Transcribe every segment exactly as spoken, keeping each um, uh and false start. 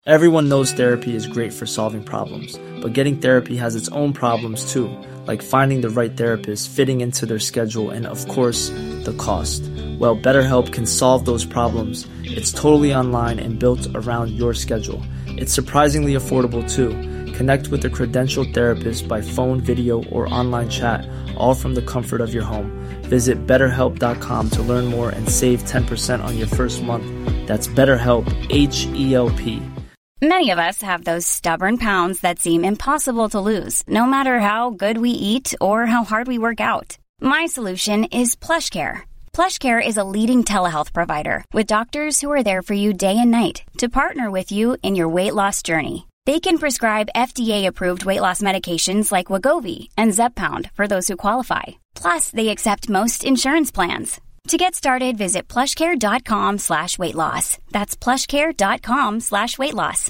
Everyone knows therapy is great for solving problems, but getting therapy has its own problems too, like finding the right therapist, fitting into their schedule, and of course, the cost. Well, BetterHelp can solve those problems. It's totally online and built around your schedule. It's surprisingly affordable too. Connect with a credentialed therapist by phone, video, or online chat, all from the comfort of your home. Visit better help dot com to learn more and save ten percent on your first month. That's BetterHelp, H E L P. Many of us have those stubborn pounds that seem impossible to lose, no matter how good we eat or how hard we work out. My solution is PlushCare. PlushCare is a leading telehealth provider with doctors who are there for you day and night to partner with you in your weight loss journey. They can prescribe F D A-approved weight loss medications like Wegovy and Zepbound for those who qualify. Plus, they accept most insurance plans. To get started, visit plushcare.com slash weight loss. That's plushcare.com slash weight loss.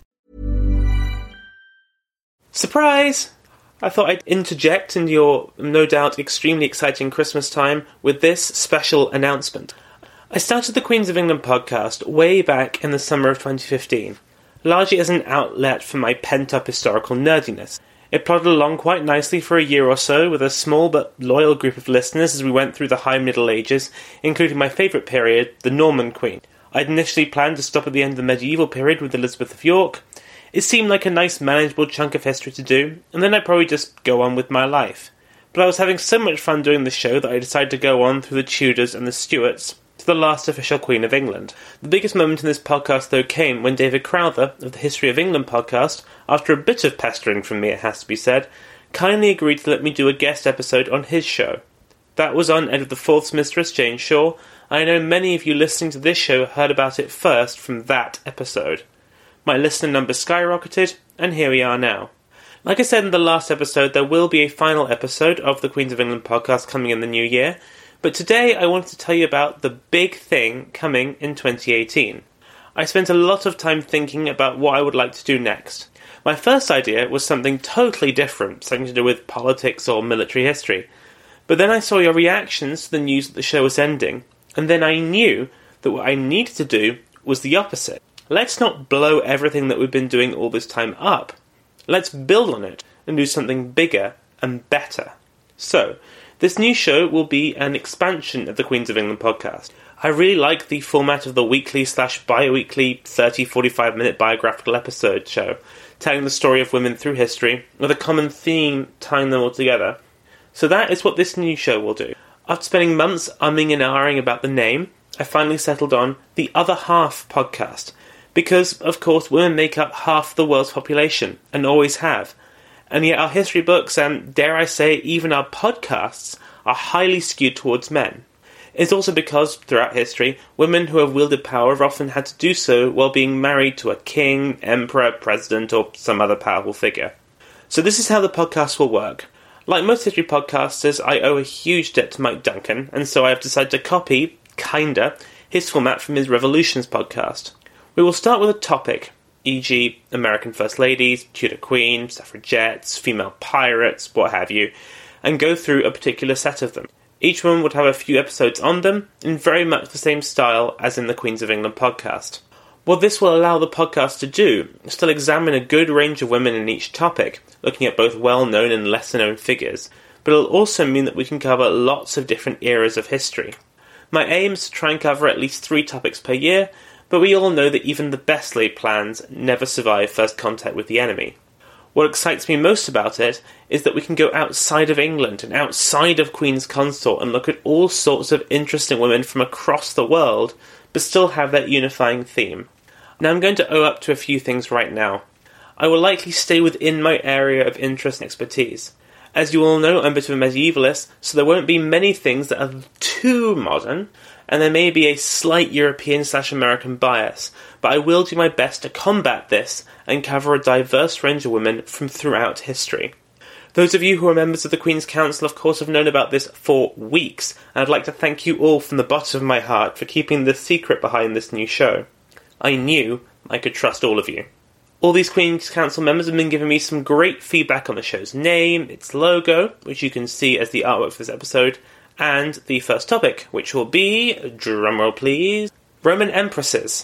Surprise! I thought I'd interject into your, no doubt, extremely exciting Christmas time with this special announcement. I started the Queens of England podcast way back in the summer of twenty fifteen, largely as an outlet for my pent-up historical nerdiness. It plodded along quite nicely for a year or so with a small but loyal group of listeners as we went through the High Middle Ages, including my favourite period, the Norman Queen. I'd initially planned to stop at the end of the medieval period with Elizabeth of York. It seemed like a nice manageable chunk of history to do, and then I'd probably just go on with my life. But I was having so much fun doing the show that I decided to go on through the Tudors and the Stuarts to the last official Queen of England. The biggest moment in this podcast, though, came when David Crowther, of the History of England podcast, after a bit of pestering from me, it has to be said, kindly agreed to let me do a guest episode on his show. That was on Edward the Fourth's mistress, Jane Shaw. I know many of you listening to this show heard about it first from that episode. My listener numbers skyrocketed, and here we are now. Like I said in the last episode, there will be a final episode of the Queens of England podcast coming in the new year, but today I wanted to tell you about the big thing coming in twenty eighteen. I spent a lot of time thinking about what I would like to do next. My first idea was something totally different, something to do with politics or military history. But then I saw your reactions to the news that the show was ending, and then I knew that what I needed to do was the opposite. Let's not blow everything that we've been doing all this time up. Let's build on it and do something bigger and better. So, this new show will be an expansion of the Queens of England podcast. I really like the format of the weekly slash bi-weekly thirty to forty-five minute biographical episode show, telling the story of women through history, with a common theme tying them all together. So that is what this new show will do. After spending months umming and ahhing about the name, I finally settled on the Other Half podcast, because, of course, women make up half the world's population, and always have. And yet our history books, and dare I say, even our podcasts, are highly skewed towards men. It's also because, throughout history, women who have wielded power have often had to do so while being married to a king, emperor, president, or some other powerful figure. So this is how the podcast will work. Like most history podcasters, I owe a huge debt to Mike Duncan, and so I have decided to copy, kinda, his format from his Revolutions podcast. We will start with a topic, for example American First Ladies, Tudor Queen, suffragettes, female pirates, what have you, and go through a particular set of them. Each one would have a few episodes on them, in very much the same style as in the Queens of England podcast. What this will allow the podcast to do is still examine a good range of women in each topic, looking at both well-known and lesser-known figures, but it'll also mean that we can cover lots of different eras of history. My aim is to try and cover at least three topics per year, but we all know that even the best laid plans never survive first contact with the enemy. What excites me most about it is that we can go outside of England and outside of Queen's Consort and look at all sorts of interesting women from across the world, but still have that unifying theme. Now I'm going to owe up to a few things right now. I will likely stay within my area of interest and expertise. As you all know, I'm a bit of a medievalist, so there won't be many things that are too modern, and there may be a slight European slash American bias, but I will do my best to combat this and cover a diverse range of women from throughout history. Those of you who are members of the Queen's Council, of course, have known about this for weeks, and I'd like to thank you all from the bottom of my heart for keeping the secret behind this new show. I knew I could trust all of you. All these Queen's Council members have been giving me some great feedback on the show's name, its logo, which you can see as the artwork for this episode, and the first topic, which will be, drumroll please, Roman Empresses.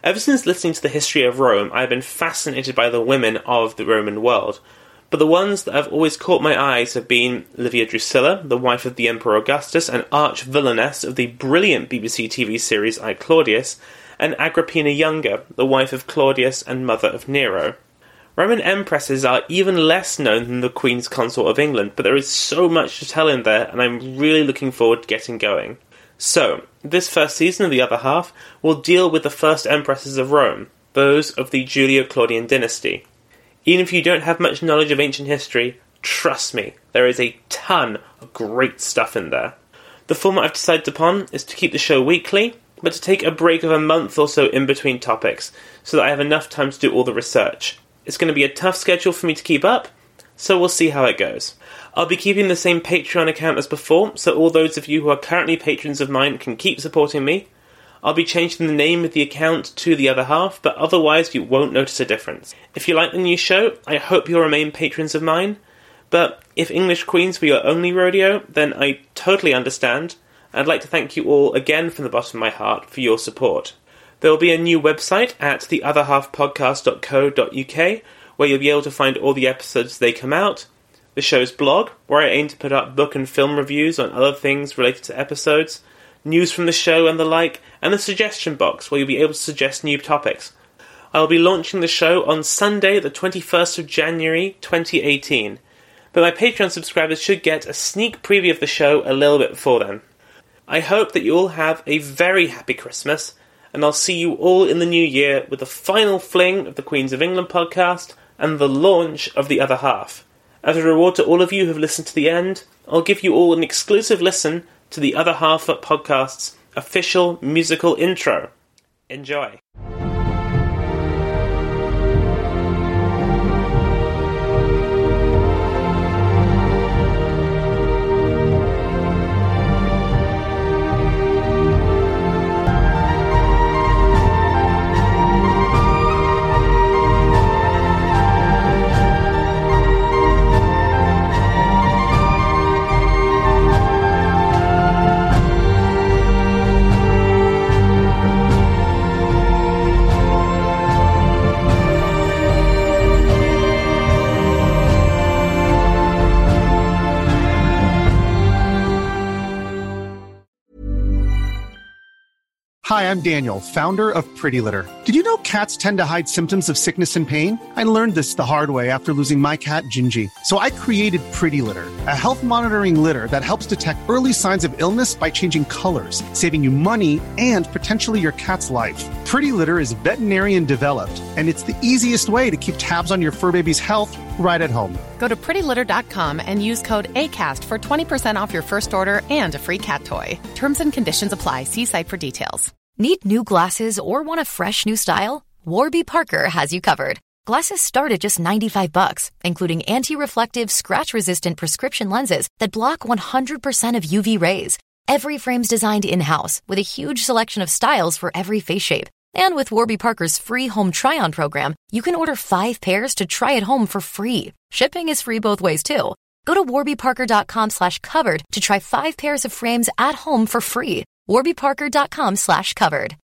Ever since listening to the history of Rome, I have been fascinated by the women of the Roman world. But the ones that have always caught my eyes have been Livia Drusilla, the wife of the Emperor Augustus and arch-villainess of the brilliant B B C T V series I, Claudius, and Agrippina Younger, the wife of Claudius and mother of Nero. Roman empresses are even less known than the Queen's Consort of England, but there is so much to tell in there, and I'm really looking forward to getting going. So, this first season of The Other Half will deal with the first empresses of Rome, those of the Julio-Claudian dynasty. Even if you don't have much knowledge of ancient history, trust me, there is a ton of great stuff in there. The format I've decided upon is to keep the show weekly, but to take a break of a month or so in between topics, so that I have enough time to do all the research. It's going to be a tough schedule for me to keep up, so we'll see how it goes. I'll be keeping the same Patreon account as before, so all those of you who are currently patrons of mine can keep supporting me. I'll be changing the name of the account to The Other Half, but otherwise you won't notice a difference. If you like the new show, I hope you'll remain patrons of mine, but if English Queens were your only rodeo, then I totally understand. I'd like to thank you all again from the bottom of my heart for your support. There will be a new website at the other half podcast dot co dot uk, where you'll be able to find all the episodes as they come out, the show's blog, where I aim to put up book and film reviews on other things related to episodes, news from the show and the like, and the suggestion box, where you'll be able to suggest new topics. I'll be launching the show on Sunday, the twenty-first of January, twenty eighteen, but my Patreon subscribers should get a sneak preview of the show a little bit before then. I hope that you all have a very happy Christmas, and I'll see you all in the new year with the final fling of the Queens of England podcast and the launch of The Other Half. As a reward to all of you who have listened to the end, I'll give you all an exclusive listen to The Other Half podcast's official musical intro. Enjoy. Hi, I'm Daniel, founder of Pretty Litter. Did you know cats tend to hide symptoms of sickness and pain? I learned this the hard way after losing my cat, Gingy. So I created Pretty Litter, a health monitoring litter that helps detect early signs of illness by changing colors, saving you money and potentially your cat's life. Pretty Litter is veterinarian developed, and it's the easiest way to keep tabs on your fur baby's health right at home. Go to pretty litter dot com and use code ACAST for twenty percent off your first order and a free cat toy. Terms and conditions apply. See site for details. Need new glasses or want a fresh new style? Warby Parker has you covered. Glasses start at just ninety-five bucks, including anti-reflective, scratch-resistant prescription lenses that block one hundred percent of U V rays. Every frame's designed in-house with a huge selection of styles for every face shape. And with Warby Parker's free home try-on program, you can order five pairs to try at home for free. Shipping is free both ways, too. Go to warby parker dot com slash covered to try five pairs of frames at home for free. warby parker dot com slash covered.